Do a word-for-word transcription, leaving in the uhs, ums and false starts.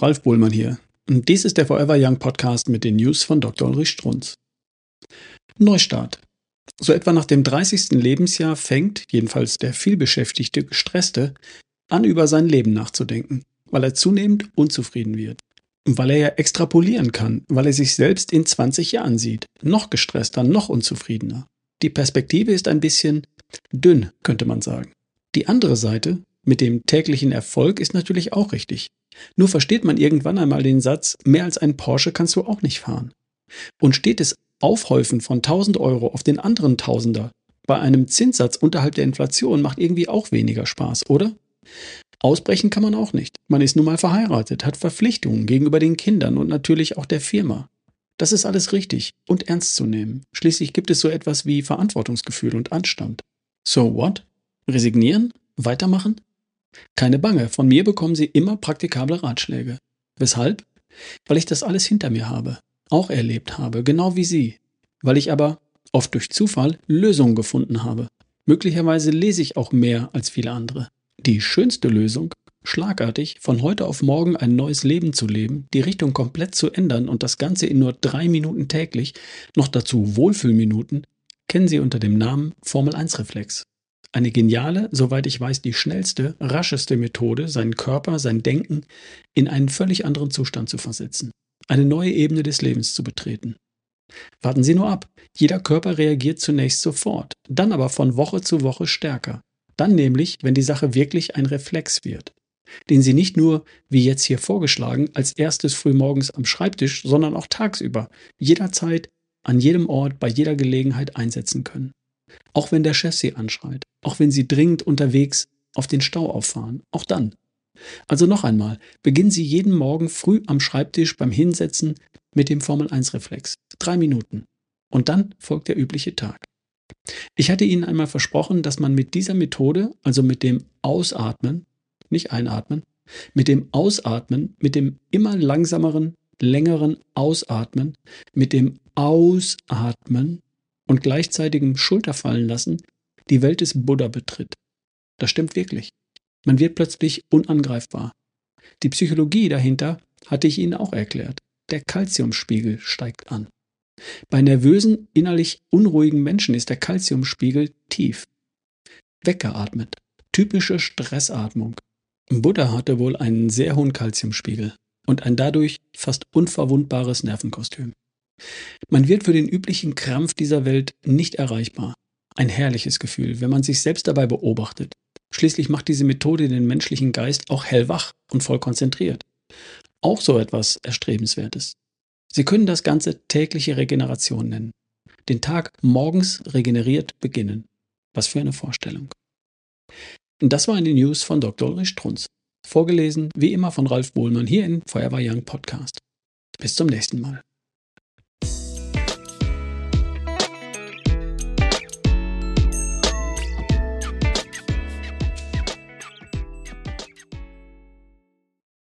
Ralf Bohlmann hier. Und dies ist der Forever Young Podcast mit den News von Doktor Ulrich Strunz. Neustart. So etwa nach dem dreißigsten Lebensjahr fängt, jedenfalls der vielbeschäftigte, gestresste, an über sein Leben nachzudenken, weil er zunehmend unzufrieden wird. Weil er ja extrapolieren kann, weil er sich selbst in zwanzig Jahren sieht. Noch gestresster, noch unzufriedener. Die Perspektive ist ein bisschen dünn, könnte man sagen. Die andere Seite, mit dem täglichen Erfolg, ist natürlich auch richtig. Nur versteht man irgendwann einmal den Satz, mehr als ein Porsche kannst du auch nicht fahren. Und steht es Aufhäufen von tausend Euro auf den anderen Tausender bei einem Zinssatz unterhalb der Inflation macht irgendwie auch weniger Spaß, oder? Ausbrechen kann man auch nicht. Man ist nun mal verheiratet, hat Verpflichtungen gegenüber den Kindern und natürlich auch der Firma. Das ist alles richtig und ernst zu nehmen. Schließlich gibt es so etwas wie Verantwortungsgefühl und Anstand. So what? Resignieren? Weitermachen? Keine Bange, von mir bekommen Sie immer praktikable Ratschläge. Weshalb? Weil ich das alles hinter mir habe, auch erlebt habe, genau wie Sie. Weil ich aber, oft durch Zufall, Lösungen gefunden habe. Möglicherweise lese ich auch mehr als viele andere. Die schönste Lösung, schlagartig von heute auf morgen ein neues Leben zu leben, die Richtung komplett zu ändern und das Ganze in nur drei Minuten täglich, noch dazu Wohlfühlminuten, kennen Sie unter dem Namen Formel eins Reflex. Eine geniale, soweit ich weiß, die schnellste, rascheste Methode, seinen Körper, sein Denken in einen völlig anderen Zustand zu versetzen. Eine neue Ebene des Lebens zu betreten. Warten Sie nur ab. Jeder Körper reagiert zunächst sofort, dann aber von Woche zu Woche stärker. Dann nämlich, wenn die Sache wirklich ein Reflex wird. Den Sie nicht nur, wie jetzt hier vorgeschlagen, als erstes frühmorgens am Schreibtisch, sondern auch tagsüber, jederzeit, an jedem Ort, bei jeder Gelegenheit einsetzen können. Auch wenn der Chef Sie anschreit, auch wenn Sie dringend unterwegs auf den Stau auffahren, auch dann. Also noch einmal, beginnen Sie jeden Morgen früh am Schreibtisch beim Hinsetzen mit dem Formel eins Reflex. Drei Minuten. Und dann folgt der übliche Tag. Ich hatte Ihnen einmal versprochen, dass man mit dieser Methode, also mit dem Ausatmen, nicht Einatmen, mit dem Ausatmen, mit dem immer langsameren, längeren Ausatmen, mit dem Ausatmen und gleichzeitigem Schulterfallen lassen, die Welt des Buddha betritt. Das stimmt wirklich. Man wird plötzlich unangreifbar. Die Psychologie dahinter hatte ich Ihnen auch erklärt. Der Calciumspiegel steigt an. Bei nervösen, innerlich unruhigen Menschen ist der Calciumspiegel tief. Weggeatmet. Typische Stressatmung. Buddha hatte wohl einen sehr hohen Calciumspiegel und ein dadurch fast unverwundbares Nervenkostüm. Man wird für den üblichen Krampf dieser Welt nicht erreichbar. Ein herrliches Gefühl, wenn man sich selbst dabei beobachtet. Schließlich macht diese Methode den menschlichen Geist auch hellwach und voll konzentriert. Auch so etwas Erstrebenswertes. Sie können das Ganze tägliche Regeneration nennen. Den Tag morgens regeneriert beginnen. Was für eine Vorstellung. Das war eine News von Doktor Ulrich Strunz. Vorgelesen wie immer von Ralf Bohlmann hier in Forever Young Podcast. Bis zum nächsten Mal.